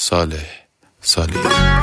صالح.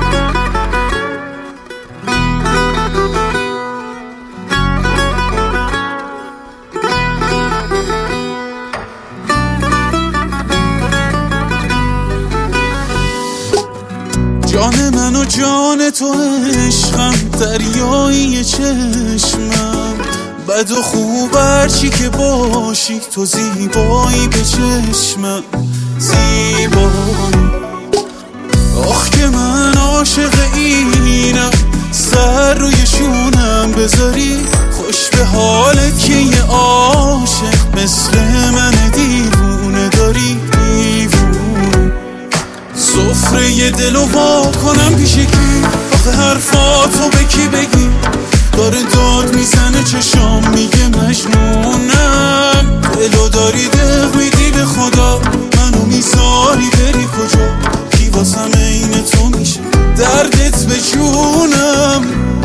جان من و جان تو عشقم، دریایی چشمم، بد و خوب هرچی که باشی تو زیبایی به چشمم، زیبایی. آخ که من عاشق اینم، سر روی شونم بذاری، خوش به حالت که یه عاشق مثل من دیوونه داری، دیوونه. سفره ی دلو وا کنم پیش کی؟ آخه حرفاتو به کی بگی؟ داره داد میزنه چشام میگه مجنونم، دلو داری دق میدی به خدا، منو میذاری بری کجا؟ کی واسم عین تو میشه دردت به جونم؟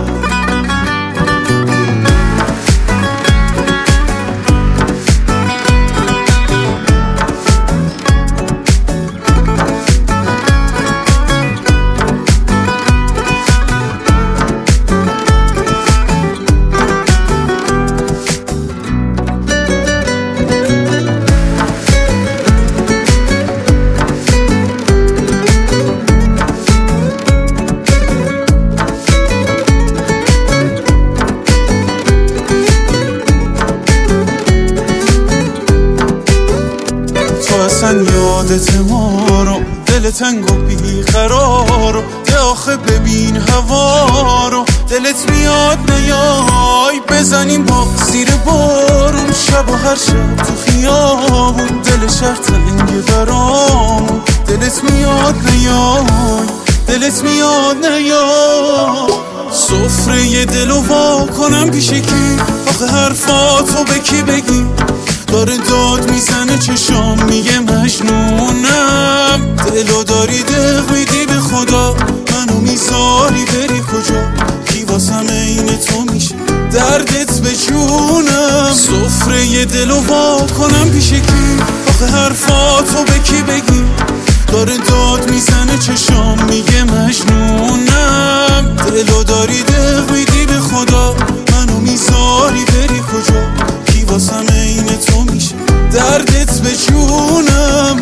یادت ما رو، دل تنگ و بیقرار رو، ده آخه ببین هوا رو، دلت میاد نیای بزنیم با زیر بارون، شب و هر شب تو خیابون، دل شهر تنگ برامون، دلت میاد نیای، دلت میاد نیای. سفره ی دلو وا کنم پیش کی؟ آخه حرفاتو به کی بگی؟ داره داد میزنه چشام میگه مجنونم، دلو داری دق میدی به خدا، منو میذاری بری کجا؟ کی واسم عین تو میشه دردت به جونم؟ سفره ی دلو وا کنم پیش کی؟ آخه حرفاتو به کی بگی؟ داره داد میزنه چشام میگه مجنونم، دلو داری دق میدی به خدا، منو میذاری بری کجا؟ کی واسم عین تو میشه دردت به جونم؟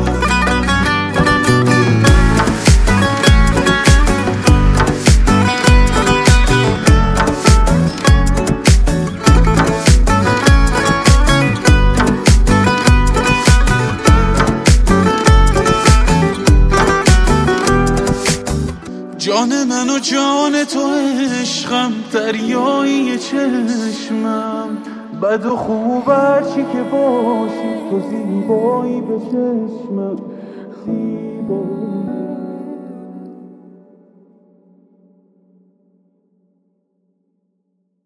جان من و جان تو عشقم، دریایی چشمم، بد و خوب هرچی که باشی تو زیبایی به چشمم، زیبایی.